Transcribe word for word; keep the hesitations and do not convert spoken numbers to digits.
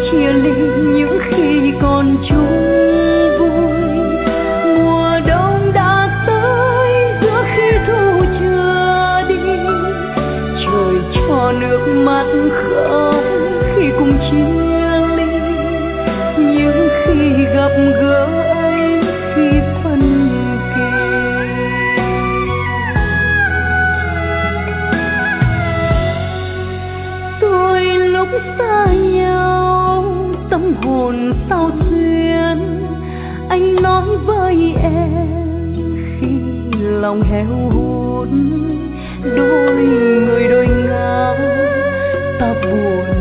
chia ly những khi còn chung vui. Mùa đông đã tới giữa khi thu chưa đi, trời cho nước mắt khóc khi cùng chia ly. Những khi gặp gỡ ấy khi phân kỳ, tôi lúc xa nhau tâm hồn sao xuyên. Anh nói với em khi lòng heo hút, đôi người đôi ngao ta buồn